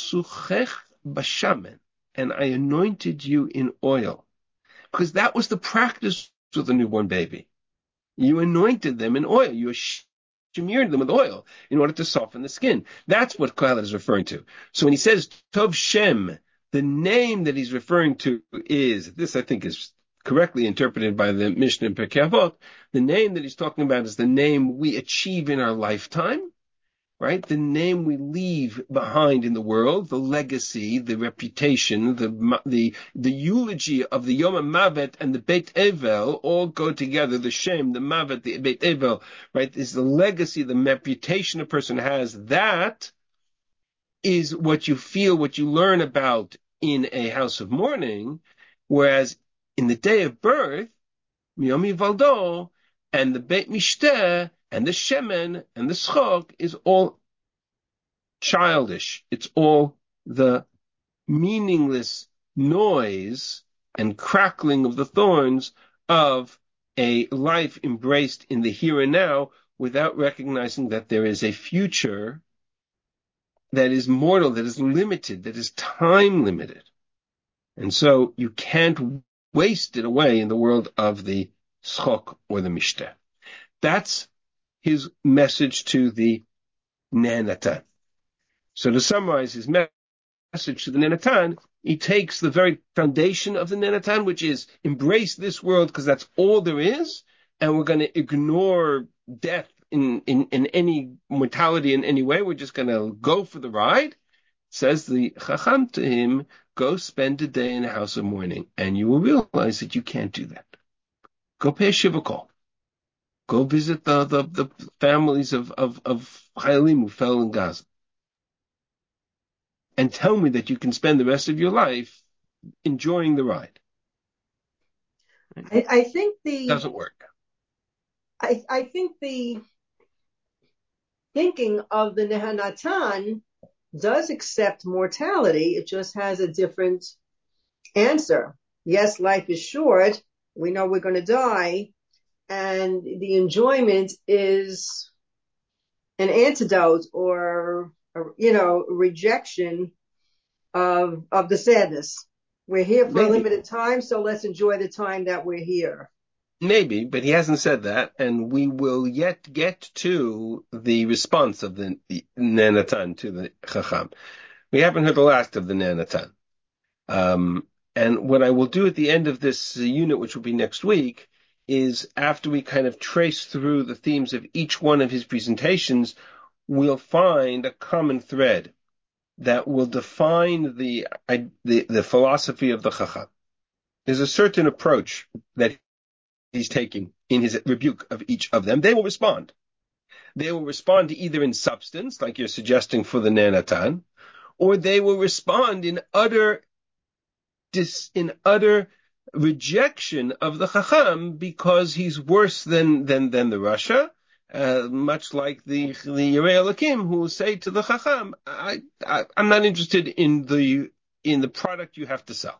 I anointed you in oil. Because that was the practice with a newborn baby. You anointed them in oil. You smeared them with oil in order to soften the skin. That's what Kohelet is referring to. So when he says Tov Shem, the name that he's referring to is, this I think is correctly interpreted by the Mishnah in Pirkei Avot, the name that he's talking about is the name we achieve in our lifetime, right? The name we leave behind in the world, the legacy, the reputation, the eulogy of the Yom HaMavet and the Beit Evel all go together. The Shem, the Mavet, the Beit Evel, right? Is the legacy, the reputation a person has. That is what you feel, what you learn about in a house of mourning. Whereas in the day of birth, Yom Hivaldo, and the Beit Mishteh, and the Shemen, and the Schok is all childish. It's all the meaningless noise and crackling of the thorns of a life embraced in the here and now without recognizing that there is a future that is mortal, that is limited, that is time limited. And so you can't waste it away in the world of the schok or the mishteh. That's his message to the Ne'anatan. So to summarize his message to the Ne'anatan, he takes the very foundation of the Ne'anatan, which is embrace this world because that's all there is, and we're going to ignore death in any mortality in any way. We're just going to go for the ride. Says the Chacham to him, go spend a day in a house of mourning, and you will realize that you can't do that. Go pay a shiva call. Go visit the families of Chayalim who fell in Gaza. And tell me that you can spend the rest of your life enjoying the ride. I think It doesn't work. I think the thinking of the Nehanatan does accept mortality. It just has a different answer. Yes, life is short. We know we're going to die. And the enjoyment is an antidote or rejection of the sadness. We're here for a limited time, so let's enjoy the time that we're here. Maybe, but he hasn't said that, and we will yet get to the response of the Ne'anatan to the Chacham. We haven't heard the last of the Ne'anatan. And what I will do at the end of this unit, which will be next week, is after we kind of trace through the themes of each one of his presentations, we'll find a common thread that will define the philosophy of the Chacham. There's a certain approach that he's taking in his rebuke of each of them. They will respond. They will respond either in substance, like you're suggesting for the Ne'anatan, or they will respond in utter rejection of the Chacham because he's worse than the Rasha, much like the Yerei Elokim who will say to the Chacham, I'm not interested in the product you have to sell.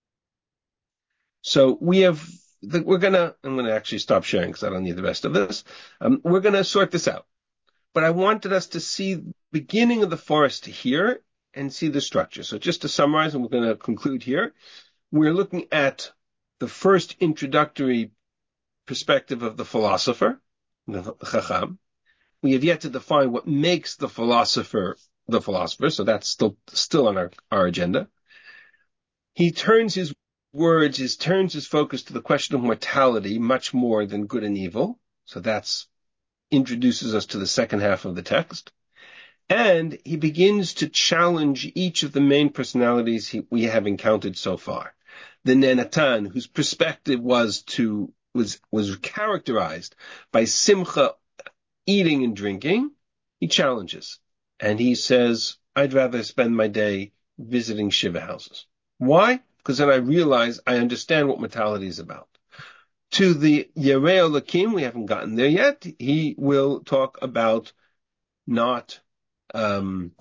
So I'm going to actually stop sharing because I don't need the rest of this. We're going to sort this out. But I wanted us to see the beginning of the forest here and see the structure. So just to summarize, and we're going to conclude here, we're looking at the first introductory perspective of the philosopher, the Chacham. We have yet to define what makes the philosopher, so that's still on our agenda. He turns his focus to the question of mortality much more than good and evil. So that's introduces us to the second half of the text. And he begins to challenge each of the main personalities we have encountered so far. The Ne'anatan, whose perspective was characterized by simcha, eating and drinking, he challenges. And he says, I'd rather spend my day visiting shiva houses. Why? Because then I realize I understand what mortality is about. To the Yerei Elokim, we haven't gotten there yet. He will talk about the Yerei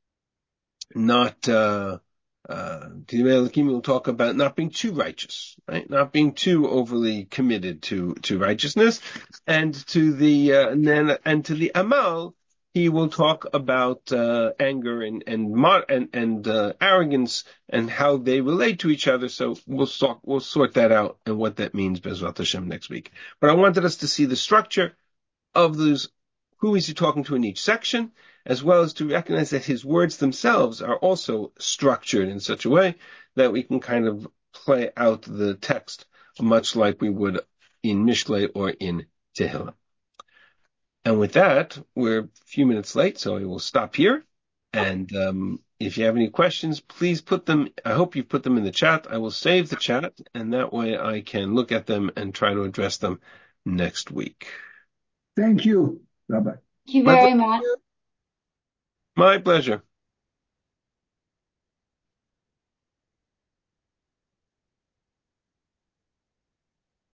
Elokim will talk about not being too righteous, right? Not being too overly committed to righteousness. And to the Amal, he will talk about anger and arrogance and how they relate to each other. So we'll sort that out and what that means, Bezrat Hashem, next week. But I wanted us to see the structure of those. Who is he talking to in each section, as well as to recognize that his words themselves are also structured in such a way that we can kind of play out the text much like we would in Mishlei or in Tehillim. And with that, we're a few minutes late, so I will stop here. And if you have any questions, please put them. I hope you put them in the chat. I will save the chat, and that way I can look at them and try to address them next week. Thank you, Rabbi. Thank you very much. My pleasure.